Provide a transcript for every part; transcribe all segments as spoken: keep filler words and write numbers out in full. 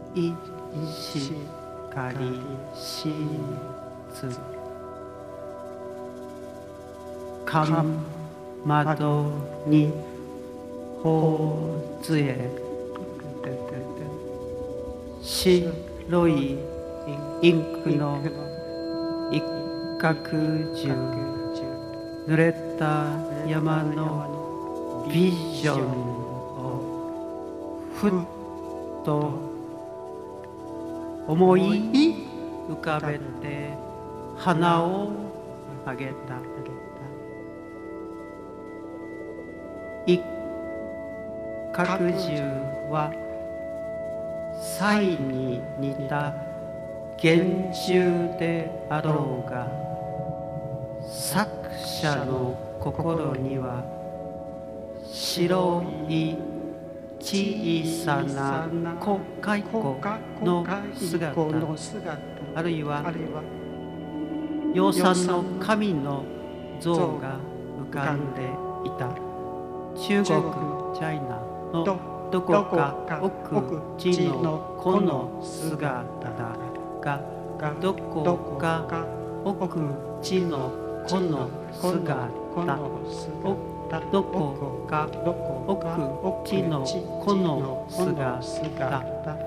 いしかりしつかんまどにほうつえ白いインクの一角中濡れた山のビジョンをふっと思い浮かべて花をあげた。一角獣はサイに似た幻獣であろうが、作者の心には白い小さな子蚕の姿、あるいは養蚕の神の像が浮かんでいた。中国チャイナのどこか奥地の子の姿が、どこか奥地の子の姿、どこか奥地の子の姿、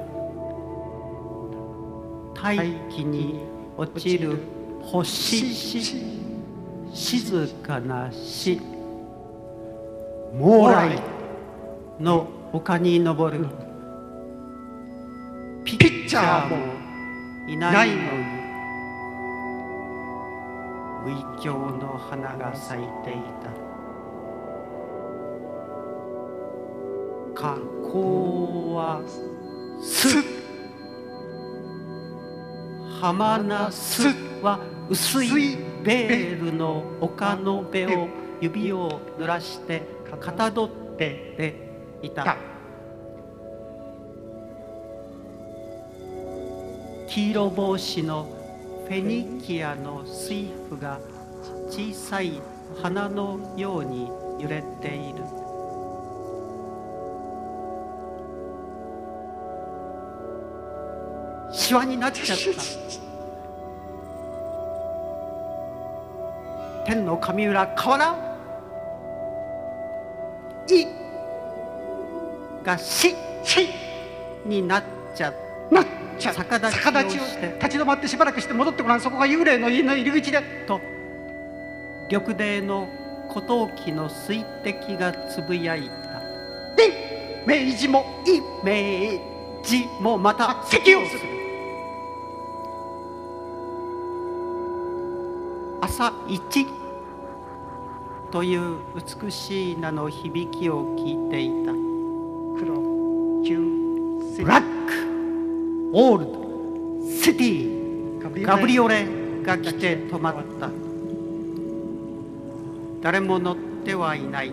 大気に落ちる星、静かな死、猛雷の丘に登るピッチャーもいないのに、ウイキョウの花が咲いていた。河口は巣、浜名巣は薄いベールの丘の辺を指を濡らしてかたどっていた。黄色帽子のフェニキアの水夫が小さい花のように揺れている。シワになっちゃった。天の神裏河原いがしになっちゃった。逆立ちをして立ち止まってしばらくして戻ってごらん。そこが幽霊の家の入り口でと玉泥の古陶器の水滴がつぶやいた。で明治もい明治もまた咳をする。朝一という美しい名の響きを聞いていた。黒中ブラックオールドシティガブリオレが来て止まった。誰も乗ってはいない。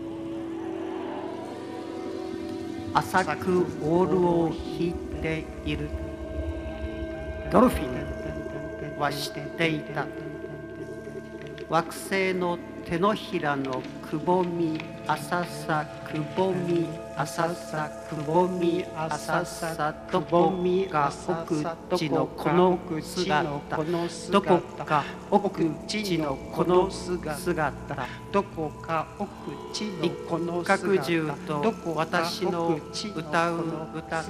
浅くオールを引いている。ドルフィンは知っていた。惑星の手のひらのくぼみ浅さくぼみ浅さくぼみ浅さどこか奥地のこの姿、どこか奥地のこの姿、どこか奥地のこの姿、一角獣と私の歌う歌。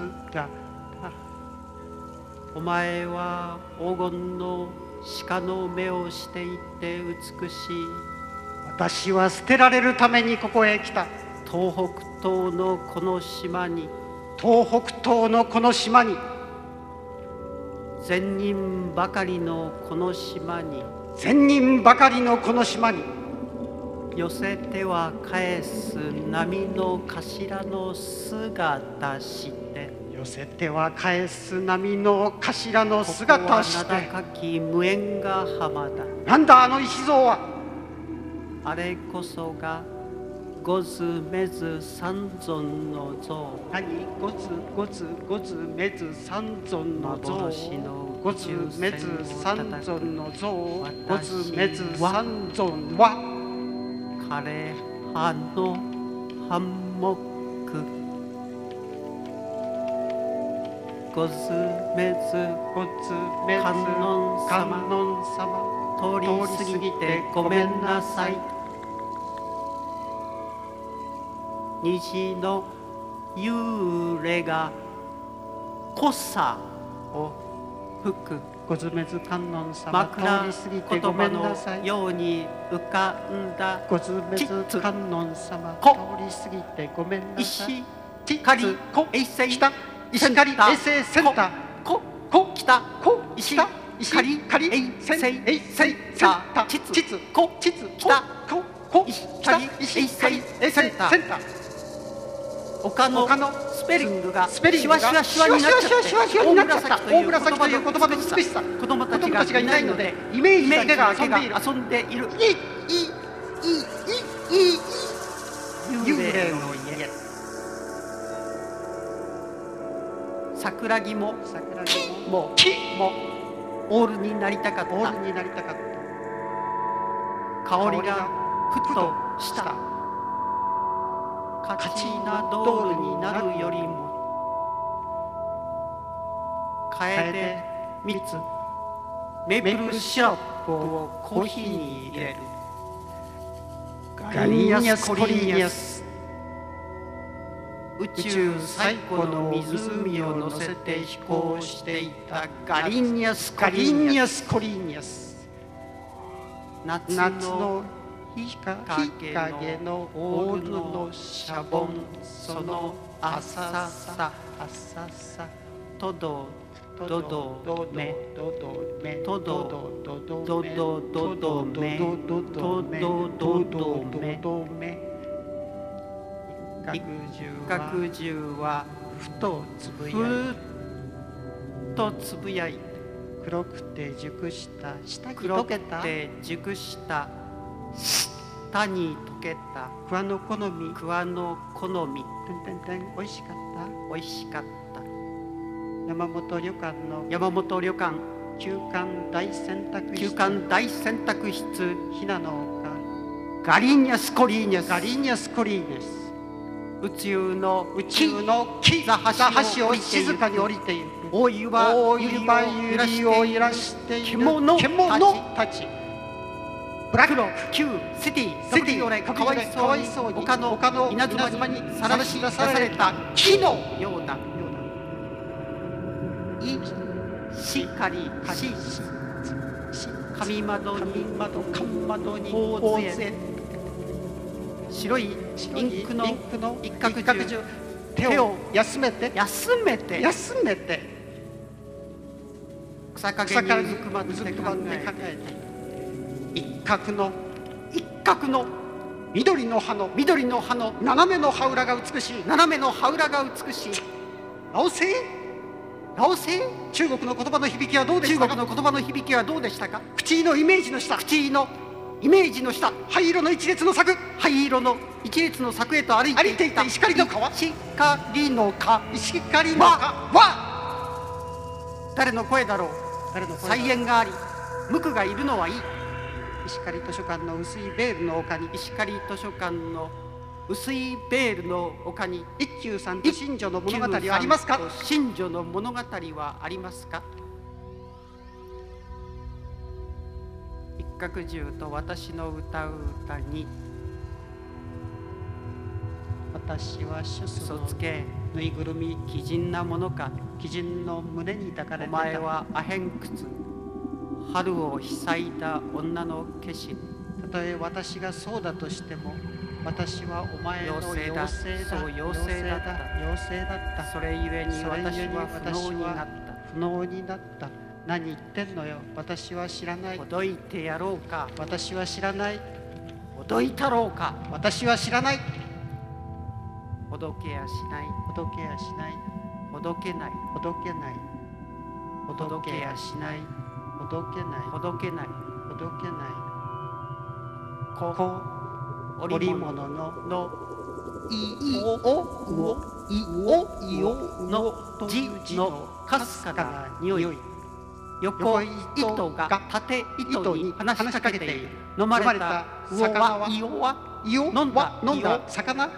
お前は黄金の鹿の目をしていて美しい。私は捨てられるためにここへ来た。東北東のこの島に、東北東のこの島に、善人ばかりのこの島に、善人ばかりのこの島に、寄せては返す波の頭の姿して、寄せては返す波の頭の姿して、ここは名高き無縁が浜だ。なんだあの石像は。あれこそがゴズメズ三尊の像。何ゴズゴズゴズメズ三尊の像。ゴズメズ三尊の像。ゴズメズ三尊は枯葉のハンモック。 ごずめずごつめず観音観様音様、 通り過ぎてごめんなさい。虹の幽霊が濃さを吹くごつめず観音様、 枕通り過ぎてごめ言葉んなさい。 のように浮かんだごつめずちつ観音様、 こ通り過ぎてごめんなさい。 石ち狩こ衛星北石狩衛星センター、 ここ北こ石北石狩狩衛セン星衛星センター、 ちつちつこちつ北ここ石北狩石狩衛星センター、 丘の他のスペリングがスペリングがシワシワシワになっちゃってシワシワになっちゃった大大紫という言葉の美しさ、 子供たちが子供たちがいないのでいイメージだけが遊んでいる。 遊んでいるいいいいいいいい幽霊の家。 桜木も桜木もも木もオールになりたかっオールた。 になりたかった。 香りがふとしたカチナドールになるよりも楓蜜メープルシロップをコーヒーに入れる。 ガリニアスコリーニャス、 宇宙最古の湖を乗せて飛行していたガリニアスコガリーニャス。 リニアスコリーニャス、 夏夏のの日陰のオールのシャボン、その浅さ浅さ、 とどドどドどめドドメとどドドどどどどめドドメとどどどめドドメ、 一角角獣はふとつぶやいふっとつぶやいて黒くて熟した下に黒く溶けたて熟した舌に溶けた桑の好み、 桑の好み。 てんてんてん、美味しかった。 美味しかった。 山本旅館の山本旅館休館大洗濯室、 休館大洗濯室ひなのガリニャスコリーニャ丘、 ス。 ガリニャスコリーネス、 宇宙の宇宙の木座橋をを静かに降りている。 大湯は大湯はゆりを揺らしている獣たち。ブラックロック、 旧シティシティよれかかわいわいそにそううに丘の丘の稲妻に稲妻にさらし出された木のような。いしかりし神窓に窓かん窓に大勢白いインクのインクの一角一角獣中手を休めて休めて休めて草陰草からにうずくまって考うずくまって考ええて、一角の一角の緑の葉の緑の葉の斜めの葉裏が美しい。 斜めの葉裏が美しい。 青星、 ラオセ中国の言葉の響きはどうでしたか。 中国の言葉の響きはどうでしたか。 口のイメージの下、 口のイメージの下、 灰色の一列の柵、 灰色の一列の柵へと歩いていった歩いていった石狩の川、 石狩の川。 石狩の川は誰の声だろう。 誰の声だ。 菜園があり無垢がいるのはいい。 石狩図書館の薄いベールの丘に、 石狩図書館の薄いベールの丘に一休さんと新女の物語はありますか。 新女の物語はありますか。一角獣と私の歌う歌に私はシュスの嘘つけ。 ぬいぐるみ、 奇人なものか。 鬼人の胸に抱かれおてた。 前はアヘン靴春をひいだ女の化身。 たとえ私がそうだとしても、私はお前の妖精だ妖精だ。 そう妖精だった妖精だった。 それゆえにそれゆえ私には不能になった。 不能になった。何言ってんのよ。私は知らない。 ほどいてやろうか。 私は知らない。 ほどいたろうか。 私は知らない。 ほどけやしない。 ほどけやしない。 ほどけない。 ほどけない。ほほどけやしない。 ほどけない。 ほどけない。 ほどけない。 ここ織織物物ののいおうおいおいおのと字いう字ののかかすかすかなな匂い匂い。 横糸糸がが縦糸に糸に話しかけている。飲まれた飲まれた魚は魚はイオはイオ飲んだは飲んイだオ魚。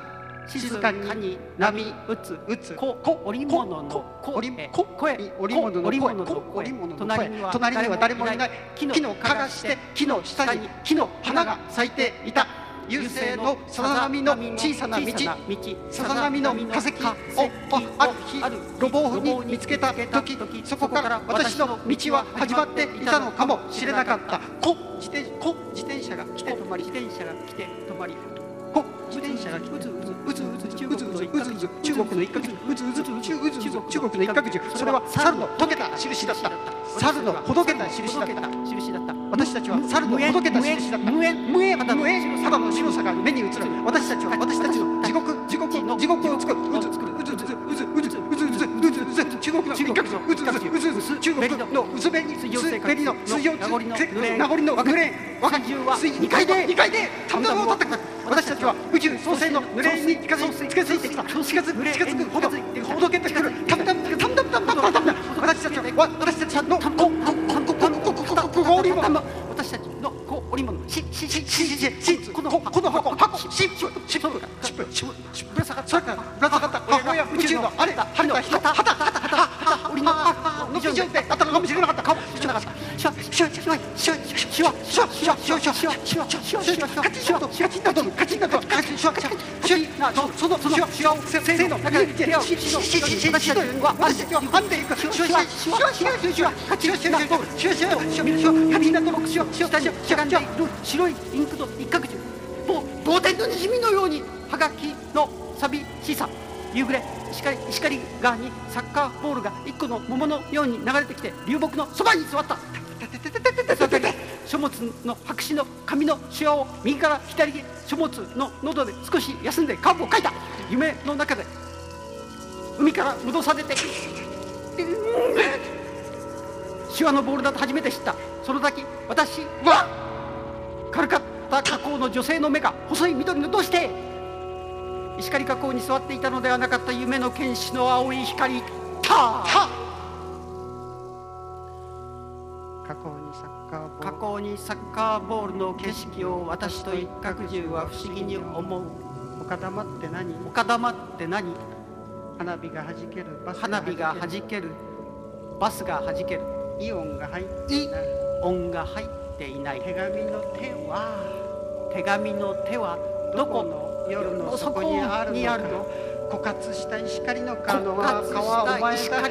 静かに波打つ打つこ織物の織声織物の声織物の声隣には誰もいない木のかがして木の下に木の花が咲いていた優勢のさざ波の小さな道さざ波の化石をある日路傍に見つけた時そこから私の道は始まっていたのかもしれなかったこ自転こ自転車が来て止まり自転車が来て止まりこ自転車が来てうずうずうず中国の一角獣中国の一角獣うずうず中うずうず中国の一角獣それは猿の溶けた印だった猿のほどけた印だった私たちは猿のほどけた印だった無縁無縁無縁肌の白さが目に映る私たちは私たちの地獄地獄地獄を作るうずうずうずうずうずうずうずうずうずうず中国の一角獣うずうずうずうず中国のうずべに水べりの水曜名残のグレーン若きはにかいでにかいでタンダムを叩く私たちは宇宙創生の濡れに近づいて近づいてきた近づく近づくほどほどけてくるタムタムタムタムタムタムタム私たちは私たちのこここここ織物私たちのこ織物しししししこのこの箱箱シップシップシップシップぶら下がったぶら下がった箱や宇宙のあれ晴れた人旗旗旗織ののび状態だったのかもしれなかったかもしれなかったシュワシュワシュワシュワシュワシュワシュワシュワシュワシュワシュワシュワシュワカチンとカチンとカチンとカチンシュワシュワシュワそのそのシュワをせーの中に手をしししし私たちは私たちは編んでいくシュワシュワシュワシュワシュワカチンシュワシュワシュワシュワシュワカチンとシュワシュワ下にしゃがんでいる白いインクの一角獣もう冒険のにじみのようにはがきの寂しさ夕暮れ石狩石狩川にサッカーボールが一個の桃のように流れてきて流木のそばに座った書物の白紙の紙のシワを右から左へ書物の喉で少し休んでカーブを書いた夢の中で海から戻されてシワのボールだと初めて知ったその時私は軽かった河口の女性の目が細い緑のどうして石狩河口に座っていたのではなかった夢の剣士の青い光た河口にサッカーボール河口にサッカーボールの景色を私と一角獣は不思議に思う岡玉って何岡玉って何花火がはじけるバス花火がはじけるバスがはじけるイオンが入っていないイオンが入っていない手紙の手は手紙の手はどこの夜の底にあるの枯渇した石狩の川の川お前だ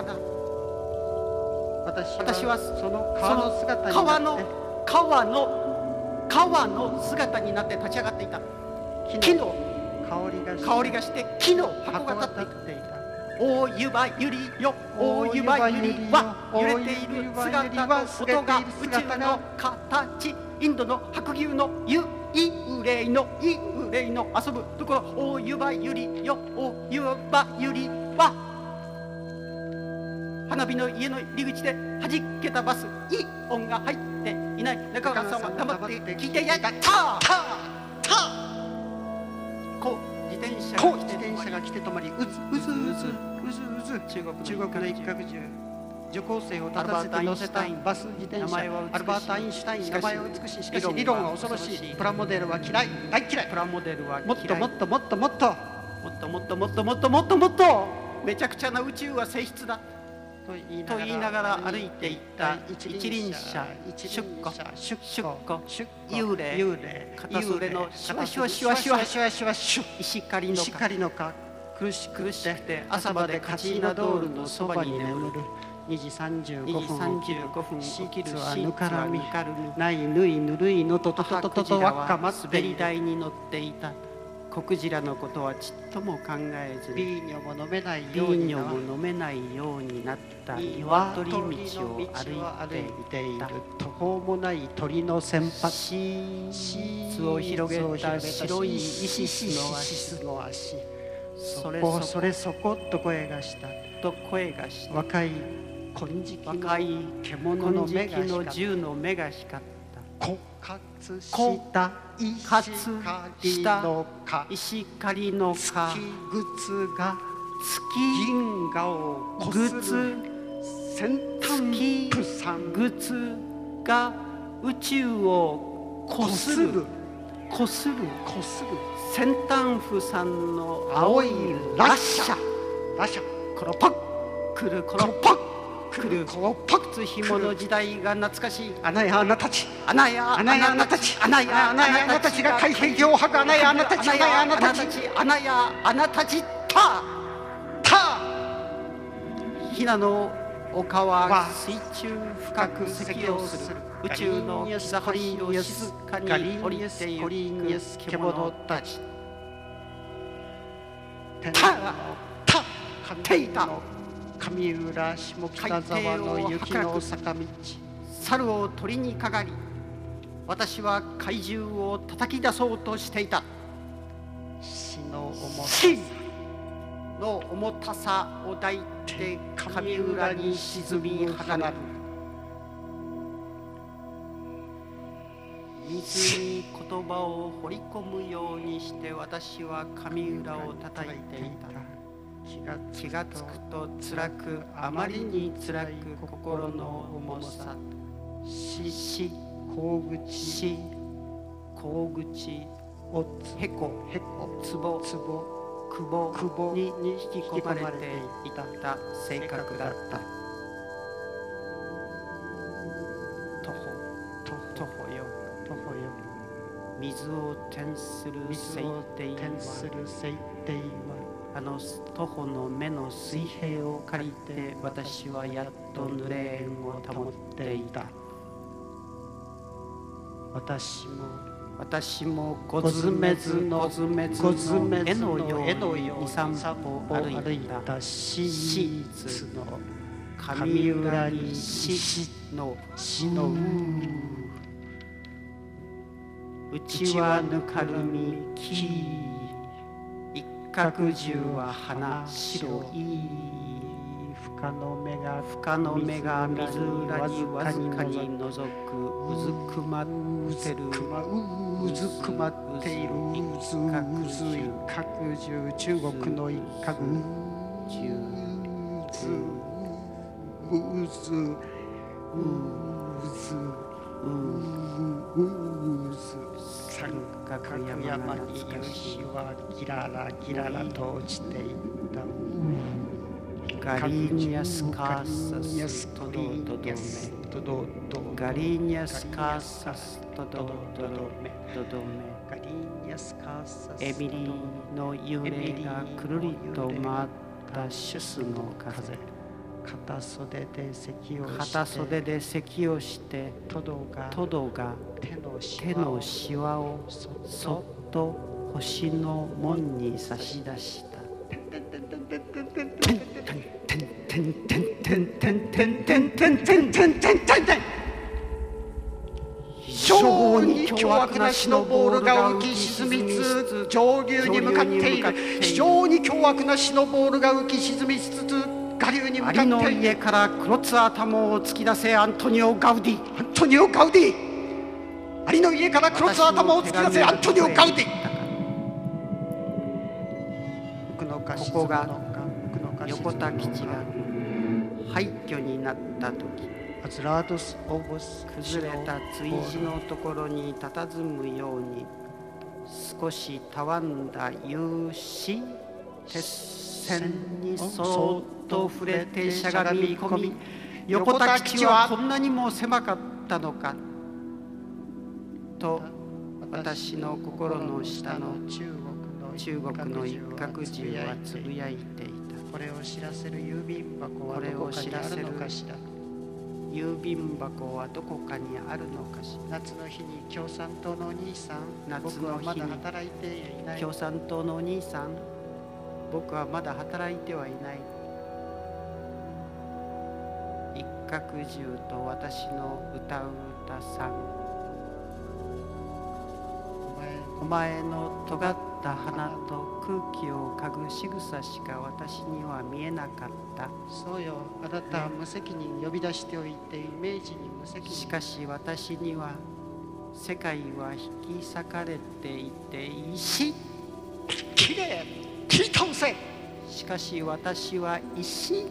私はその川の姿に川の川の川の姿になって立ち上がっていた木の香りが香りがして木の箱が立っていた大湯葉ゆりよ大湯葉ゆりは揺れている姿の音が宇宙の形インドの白牛の幽霊の幽霊の遊ぶところ大湯葉ゆりよ大湯葉ゆりは花火の家の入り口で弾けたバスイオンが入っていない中川さんは黙って聞いていたターターターこう自転車が自転車が来て止まりうずうずうずうずうず中国の一角獣女高生を立たせて乗せたバス自転車アルバート・アインシュタイン名前は美しいしかし理論は恐ろしいプラモデルは嫌い大嫌いプラモデルはもっともっともっともっともっともっともっともっともっともっとめちゃくちゃな宇宙は性質だと言いながら歩いていった一輪車出庫出庫幽霊片袖のシュワシュワシュワシュワシュワシュワシュ石狩のか苦しくて朝までカチーナドールのそばに眠るにじさんじゅうごふんシーツはぬからみないぬいぬるいのととととととわっかま滑り台に乗っていた子クジラのことはちっとも考えずビーニョも飲めないようにビーニョも飲めないようになった岩取道を歩いている途方もない鳥の先発シーツを広げた白いイシスの足それそれそこっと声がしたと声がした若い金色の獣の目がの銃の目が光った枯渇した石狩のか月が月銀河をこする先端プサン月が宇宙をこするこするこする先端府さんの青いラッシャラッシャコロパックルコロパックルコロパッ靴紐の時代が懐かしい。 穴や穴たち穴や穴や穴たち穴や穴や穴たちが海壁を吐く。穴や穴たち穴や穴たち穴や穴たちたたひなの丘は水中深く咳をする。宇宙の膝張りを静かに降りてゆく獣たち。 たたていた上浦下北沢の雪の坂道。 猿を鳥にかかり、私は怪獣を叩き出そうとしていた。 死の重さ死の重たさを抱いて上浦に沈み離れる。水に言葉を掘り込むようにして私は上浦を叩いていた。気がつくと辛く、あまりに辛く心の重さ。しし甲口し甲口おへこへこつぼつぼくぼくぼに引き込まれていた性格だった。徒歩徒歩よ徒歩よ水を転する水を水転する水底はあの徒歩の目の水平を借りて私はやっと濡れ縁を保っていた。 私も私もごずめずのごずめ絵ずのの絵のようにように三歩歩いた。 シーツの上浦に死の死のうちはぬかるみ木一角中は花白い深の目が深の目が水裏にわずかに覗くうずくまってるうずくまっているうずうず一角中中国の一角中ずうずうずうず三角山に夕日はギララギララと落ちていった。 ガリーニャスカーサストドドドメガリーニャスカーサストドドドメドドメガリーニャスカーサスエミリーの幽霊がくるりと回ったシュスの風。 片袖で咳をして片袖で咳をしてトドがトドが手の手のしわをそっと星の門に差し出した。 非常に凶悪なシノボールが浮き沈みつつ上流に向かっている。非常に凶悪なシノボールが浮き沈みつつ下流に向かっている。 アリの家から黒ツ頭を突き出せアントニオ・ガウディ。 アントニオ・ガウディ。アリの家から黒ツ頭を突き出せアントニオ・ガウディ。 ここが横田基地が廃墟になった時、崩れた追事のところに佇むように少したわんだ有刺鉄線にそっと触れてしゃがみ込み、横田基地はこんなにも狭かったのかと私の心の下の中国の一角中はつぶやいていた。 これを知らせる郵便箱はどこかにあるのかしら。 郵便箱はどこかにあるのかしら。 夏の日に共産党のお兄さん、 夏僕はまの日にだ働いていない。 共産党のお兄さん、僕はまだ働いてはいない。一角中と私の歌う歌さん。お前の尖った鼻と空気を嗅ぐ仕草しか私には見えなかった。 そうよ、あなたは無責任呼び出しておいてイメージに無責任。 しかし私には世界は引き裂かれていて石きれい切り倒せ。 しかし私は石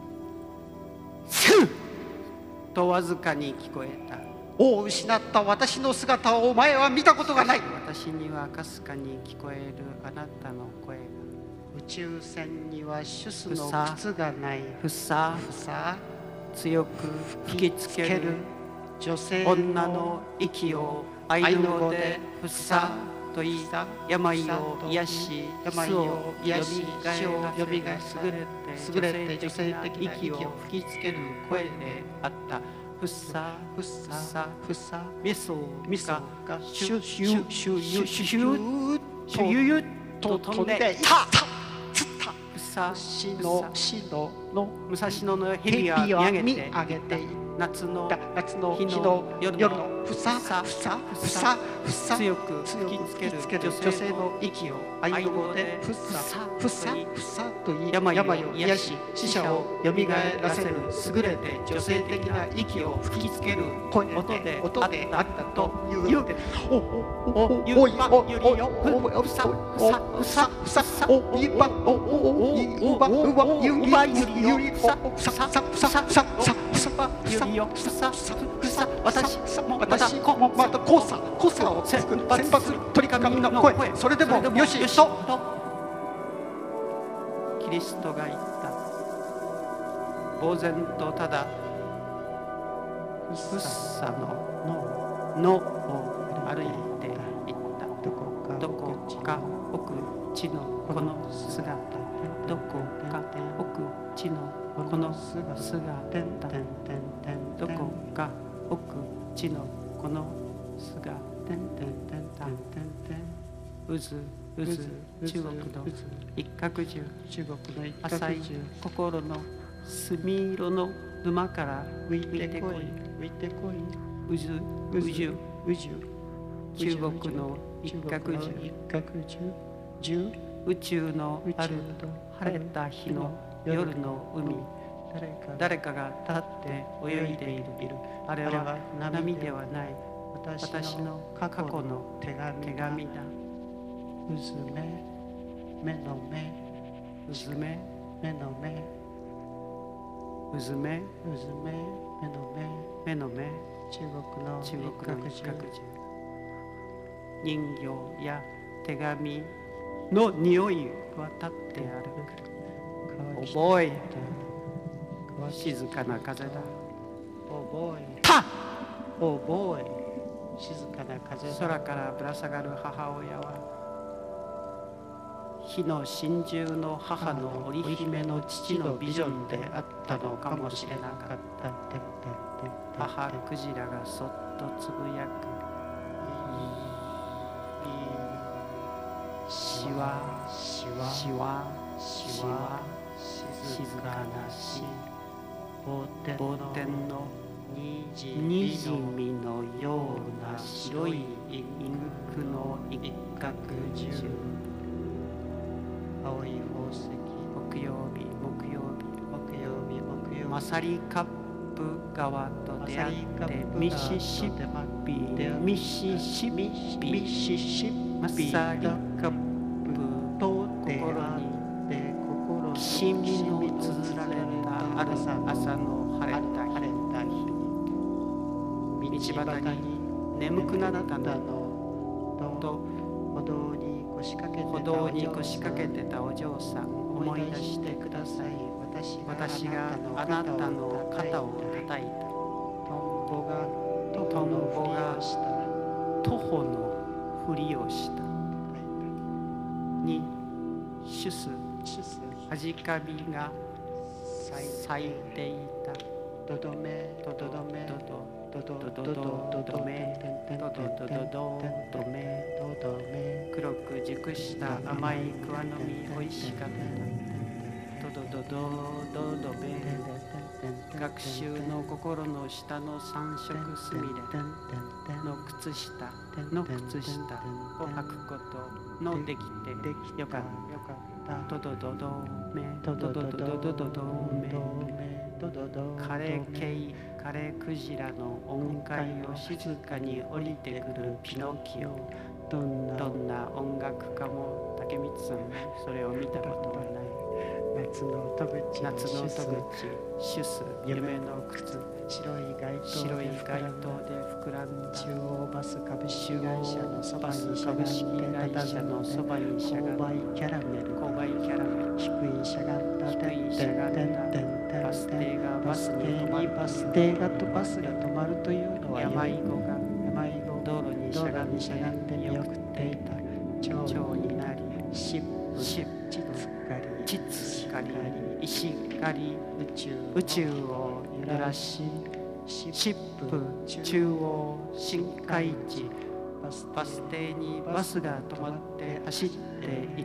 スーとわずかに聞こえた。 王を失った私の姿をお前は見たことがない。 私にはかすかに聞こえるあなたの声が。 宇宙船にはシュスの靴がない。 ふさふさ強く吹きつける女性女の息をアイヌ語でふさと言い、病を癒し、死を癒し、死をよみがえらせる優れて女性的な息を吹きつける声であった。ふさふさふさみそがシュシュシュシュシュシュシュユユと飛んでいった。武蔵野の武蔵野の蛇は見上げて夏の日の夜のふさふさふさふさ強く吹きつける女性の息をアイヌ語でふさふさふさと言い、病を癒し死者をよみがえらせる優れて女性的な息を吹きつける声で音であったという。おおおいおゆりよふさふさふさふさおいばおおおうばうばゆりゆりふさふさふさふさふさふさゆりよふさふさ私も私もまた交差交差を選抜取り紙の声、それでもよしよしとキリストが言った。呆然とただふっさののを歩いていった。どこか奥地のこの姿、どこか奥地のこの姿、どこか奥地のこの姿、うずうず中国の一角獣、浅い心の墨色の沼から浮いてこい、うずうじゅ中国の一角獣、宇宙のある晴れた日の夜の海、誰かが立って泳いでいる。あれは波ではない、私の過去の手紙だ。うずめ目の目、うずめ目の目、うずめうずめ目の目、目の目、中国の中国の一角獣、人形や手紙の匂いは立って歩く。覚え静かな風だ。覚えた覚え静かな風だ。空からぶら下がる母親は火の真珠の母の織姫の父のビジョンであったのかもしれなかった。母クジラがそっとつぶやく。しわしわしわしわ静かなし、梵天のにじみのような白いインクの一角獣、青い宝石、木曜日木曜日木曜日木曜日、マサリカップ川と出会ってミシシッピミシシッピミシシッピマサリカップと出会って心きしみの綴られたある朝の晴れた日、道端に眠くなったのと歩道に腰掛けてたお嬢さん、思い出してください。私があなたの肩を叩いた。トンボがトンボが徒歩のふりをした。にシュスはじかびが咲いていた。ドドメドドドメドドドドドドドメドドドドドメドドメ、黒く熟した甘い桑の実おいしかった。ドドドドドドメ、学習の心の下の三色すみれの靴下の靴下を履くことのできてよかった。ドドドドメドドドドドドドメ、枯れcây枯れクジラの音階を静かに降りてくるピノキオ、どんな音楽家も竹光さんそれを見たことはない。 夏の戸口、 夏の戸口、シュス、夢の靴、 白い街灯白いで街灯で膨らんだ中央バス株式会社のそばバスにしゃがん株式で会社のそばにしゃがん購買キャラメル、 購買キャラメル、 低いしゃがんだ低いしゃがんだバス停がバスに止まる、 バス停がとバスが止まるというのは山いごが山いご道路にしゃがんでしゃがんで見送っていた蝶になり、 ししちつかりちつかり、石狩り、 宇宙宇宙を揺らし、疾風中央深海地、バス停にバスが止まって走っていった。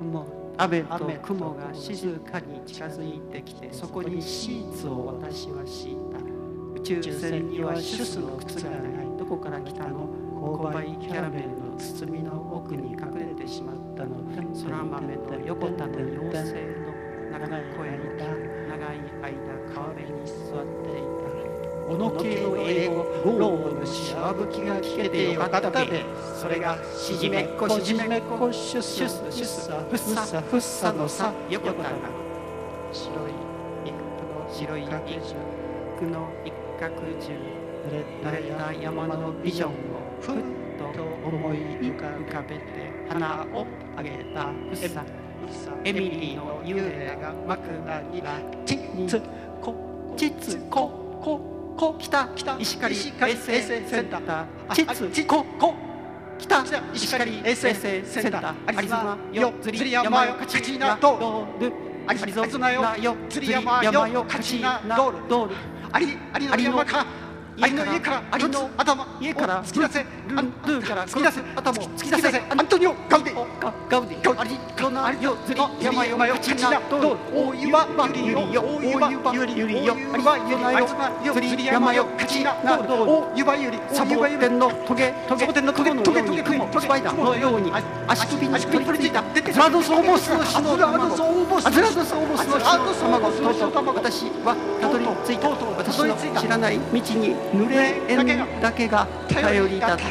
もう雨と雲が静かに近づいてきて、そこにシーツを私は敷いた。宇宙船にはシュスの靴がない。どこから来たの？購買キャラメルの包みの奥に隠れてしまったの。空豆の横田の妖精の長い声に長い間川辺に座っていた。小野系の英語、ローのしわぶきが聞けてよかったべ。それがしじめっこしじめっこシュスシュスシュスふっさふっさのさ横田が白い一角の白い一角の一角中濡れた山のビジョンをふっと思い浮かべて花をあげたふっさエミリーの幽霊が枕にちつこちつこここ北石狩衛生センターちつここ北石狩衛生センターアリゾナよ釣り山よカチナドールアリゾナよ釣り山よカチナドールアリの山かアリの家からアリの頭家から突き出せルーから突き出せ頭を突き出せアントニオ・ガウディガウディアリゾナよ釣り山よカチナドール大岩ゆりよ大岩ゆりよアリゾナよ釣り山よカチナドール大岩ゆりサボテンのトゲトゲトゲトゲトゲトゲ雲スパイダーのように足首に取り付いたアズラドスオーボスの死の卵アズラドスオーボスの死の卵とうとう私はたどり着いた私の知らない道に濡れ縁だけが頼りだった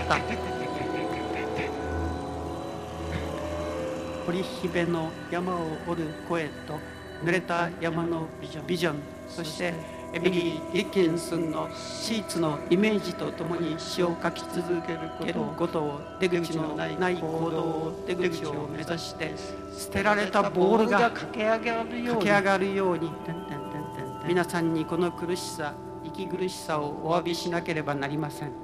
織姫の山を折る声と濡れた山のビジョン、そしてエミリー・ディッキンスンのシーツのイメージとともに詩を書き続けることを出口のない行動を出口を目指して捨てられたボールが駆け上がるように皆さんにこの苦しさ息苦しさをお詫びしなければなりません。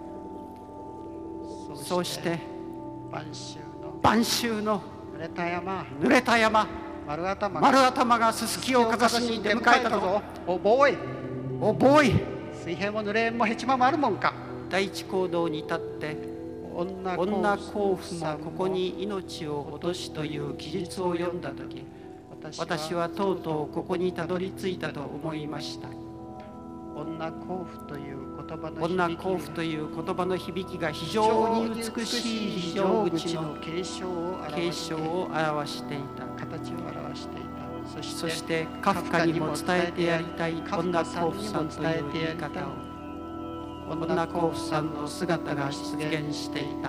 そうして晩秋の濡れた山濡れた山丸頭丸頭がすすきをかざしに出迎えたぞ。 おボーイおボーイ水平も濡れ縁もヘチマもあるもんか。 第一講堂に立って女甲府もここに命を落としという記述を読んだ時、私はとうとうここにたどり着いたと思いました。 女甲府という言葉の女甲府という言葉の響きが非常に美しい非常口の継承を継承を表していた。 形を表していた。そしてそしてカフカにも伝えてやりたい女甲府さんという言い方を女甲府さんの姿が出現していた。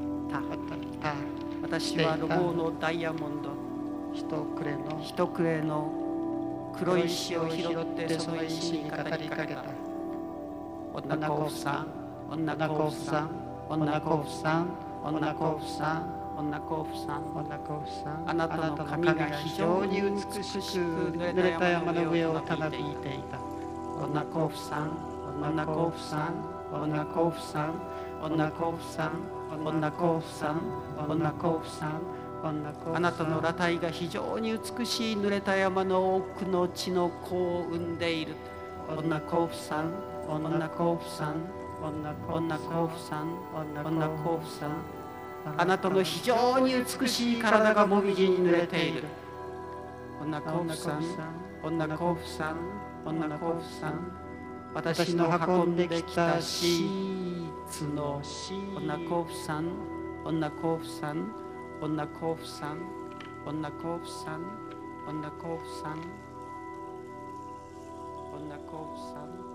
私はロゴのダイヤモンド一くれの一くれの黒い石を拾ってその石に語りかけた。女甲府さん、女甲府さん、女甲府さん、女甲府さん、女甲府さん、 女甲府さん、 あなたの髪が非常に美しく濡れた山の上をたなびいていた。女甲府さん、女甲府さん、女甲府さん、女甲府さん、女甲府さん、女甲府さん、あなたの裸体が非常に美しい濡れた山の奥の地の子を生んでいる。女甲府さん、女甲府さん、女甲府さん、女甲府さん、あなたの非常に美しい体がもみじに濡れている。女甲府さん、女甲府さん、女甲府さん、私の運んできたシーツの女甲府さん、女甲府さん、女甲府さん、女甲府さん、女甲府さん、女甲府さん。